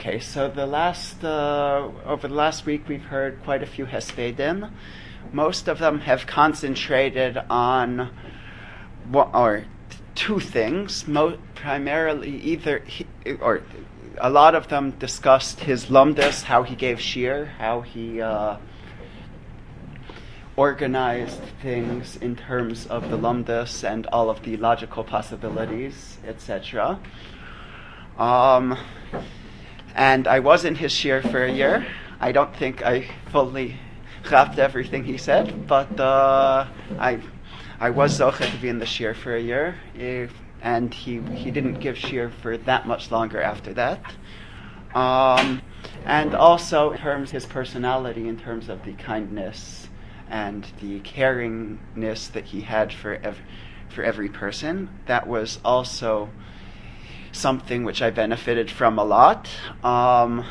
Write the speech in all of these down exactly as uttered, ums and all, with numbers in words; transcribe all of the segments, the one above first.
Okay, so the last uh, over the last week we've heard quite a few hespedim. Most of them have concentrated on what or two things. Mo- primarily, either he, or a lot of them discussed his lumdus, how he gave shir, how he uh, organized things in terms of the lumdus and all of the logical possibilities, et cetera. Um, and I was in his shir for a year. I don't think I fully grabbed everything he said, but uh, I I was zoche to be in the shir for a year, if, and he he didn't give shir for that much longer after that. Um, and also in terms of his personality, in terms of the kindness and the caringness that he had for ev- for every person, that was also something which I benefited from a lot. Um,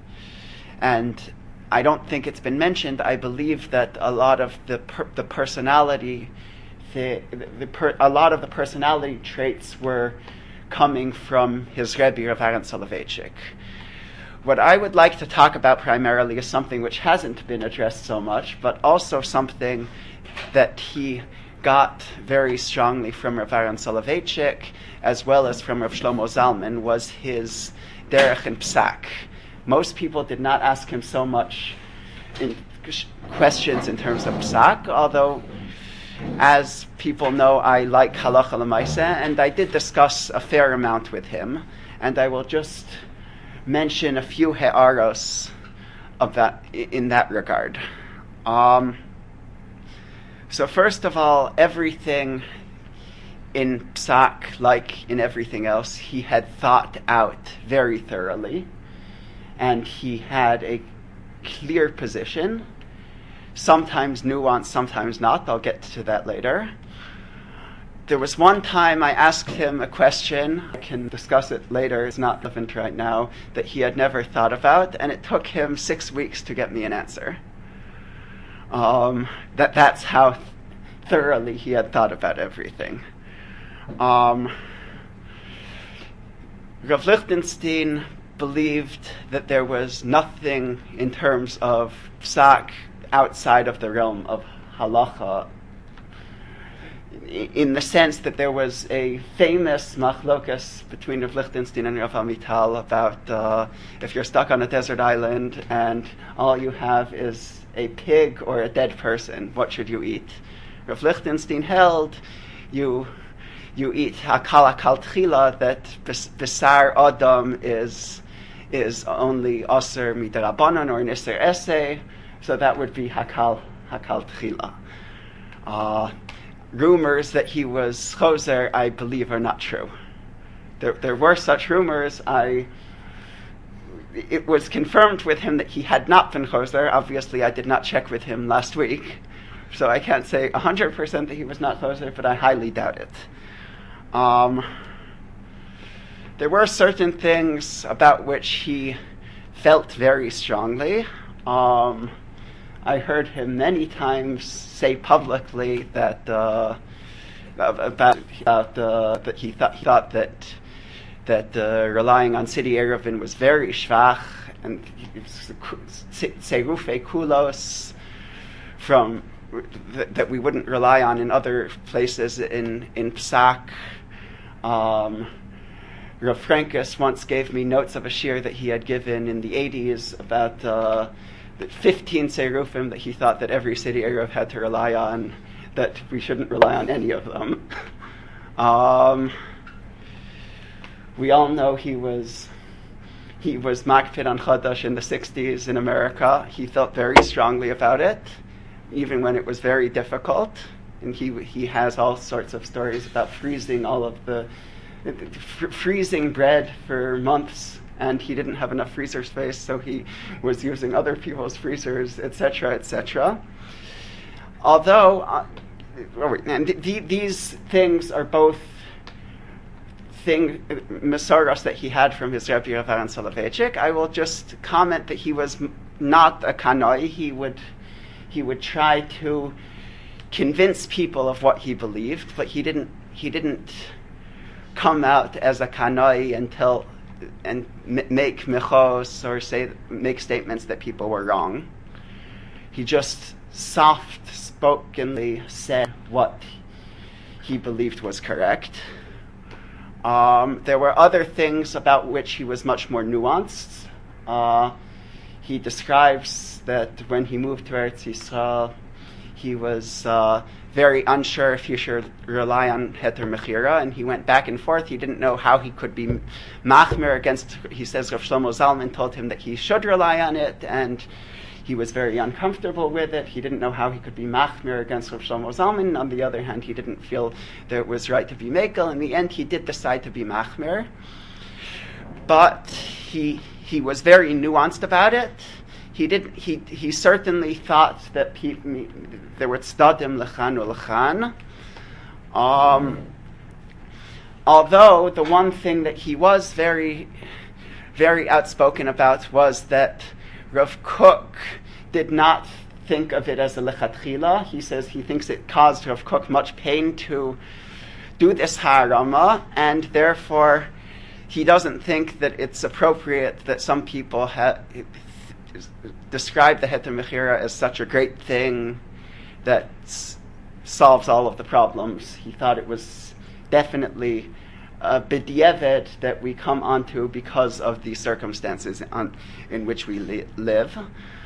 and I don't think it's been mentioned. I believe that a lot of the per- the personality, the, the per- a lot of the personality traits were coming from his Rebbe Rav Aaron Soloveitchik. What I would like to talk about primarily is something which hasn't been addressed so much, but also something that he got very strongly from Rav Aaron Soloveitchik, as well as from Rav Shlomo Zalman, was his derech and psak. Most people did not ask him so much in questions in terms of psak, although, as people know, I like halacha l'maaseh, and I did discuss a fair amount with him, and I will just mention a few he'aros of that in that regard. Um, so first of all, everything in psak, like in everything else, he had thought out very thoroughly, and he had a clear position, sometimes nuanced, sometimes not. I'll get to that later. There was one time I asked him a question, I can discuss it later, it's not relevant right now, that he had never thought about, and it took him six weeks to get me an answer. Um, that that's how th- thoroughly he had thought about everything. Um, Rav Lichtenstein believed that there was nothing in terms of psak outside of the realm of halacha, in the sense that there was a famous machlokas between Rav Lichtenstein and Rav Amital about uh, if you're stuck on a desert island and all you have is a pig or a dead person, what should you eat? Rav Lichtenstein held you you eat hakal hakal tchila, that besar adam is is only aser midarabanan or niser esse, so that would be hakal hakal tchila. Uh, rumors that he was choser, I believe, are not true. There, there were such rumors. I, it was confirmed with him that he had not been choser. Obviously, I did not check with him last week, so I can't say one hundred percent that he was not choser, but I highly doubt it. Um, there were certain things about which he felt very strongly. Um, I heard him many times say publicly that uh, about, about uh, that he thought he thought that that uh, relying on Sidi Eruvin was very schwach, and Serufe Kulos from th- that we wouldn't rely on in other places in in psak. Um, Rav Frankus once gave me notes of a shir that he had given in the eighties about Uh, that fifteen serufim that he thought that every city Eruv had to rely on, that we shouldn't rely on any of them. um, we all know he was he was makpid on Chodesh in the sixties in America. He felt very strongly about it, even when it was very difficult. And he he has all sorts of stories about freezing all of the f- freezing bread for months, and he didn't have enough freezer space, so he was using other people's freezers, et cetera, et cetera. Although, uh, and th- th- these things are both thing mesoros that he had from his Rebbe Rav Aaron Soloveitchik. I will just comment that he was m- not a kanoi. He would he would try to convince people of what he believed, but he didn't he didn't come out as a kanoi until and m- make mechos or say make statements that people were wrong. He just soft-spokenly said what he believed was correct. Um, there were other things about which he was much more nuanced. Uh, he describes that when he moved to Eretz Yisrael, he was uh, very unsure if he should rely on Heter Mechira, and he went back and forth. He didn't know how he could be machmir against, he says Rav Shlomo Zalman told him that he should rely on it, and he was very uncomfortable with it. He didn't know how he could be machmir against Rav Shlomo Zalman. On the other hand, he didn't feel that it was right to be mekel. In the end, he did decide to be machmir. But he he was very nuanced about it. He didn't. He he certainly thought that pe- me, there were tzadim lechan ulechan. Um, although the one thing that he was very, very outspoken about was that Rav Kook did not think of it as a lechatchila. He says he thinks it caused Rav Kook much pain to do this harama, and therefore he doesn't think that it's appropriate that some people ha- describe the Heter Mechira as such a great thing that s- solves all of the problems. He thought it was definitely a b'diavad that we come onto because of the circumstances on, in which we li- live.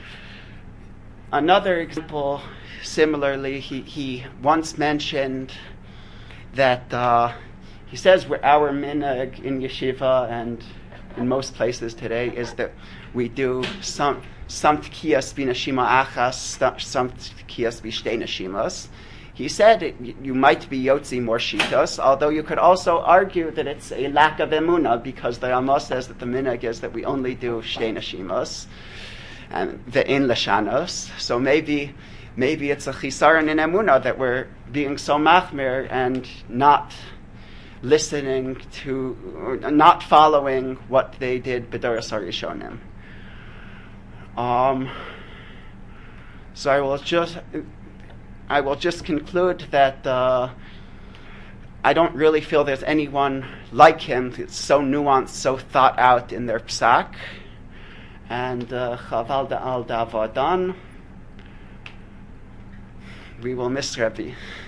Another example, similarly, he, he once mentioned that uh, he says our minhag in yeshiva and in most places today is that we do some some tkiyas b'neshima achas, some tkiyas b'shtei neshimas. He said it, you might be yotzi more shitas, although you could also argue that it's a lack of emunah, because the Rama says that the minhag is that we only do shtei neshimas and ve'in lashanos. So maybe maybe it's a chisaron in emunah that we're being so machmir and not listening to, not following what they did b'doros harishonim. Um, so I will just. I will just conclude that uh, I don't really feel there's anyone like him. It's so nuanced, so thought out in their psak. And chaval da'al da'avadan. We will miss Rebbe.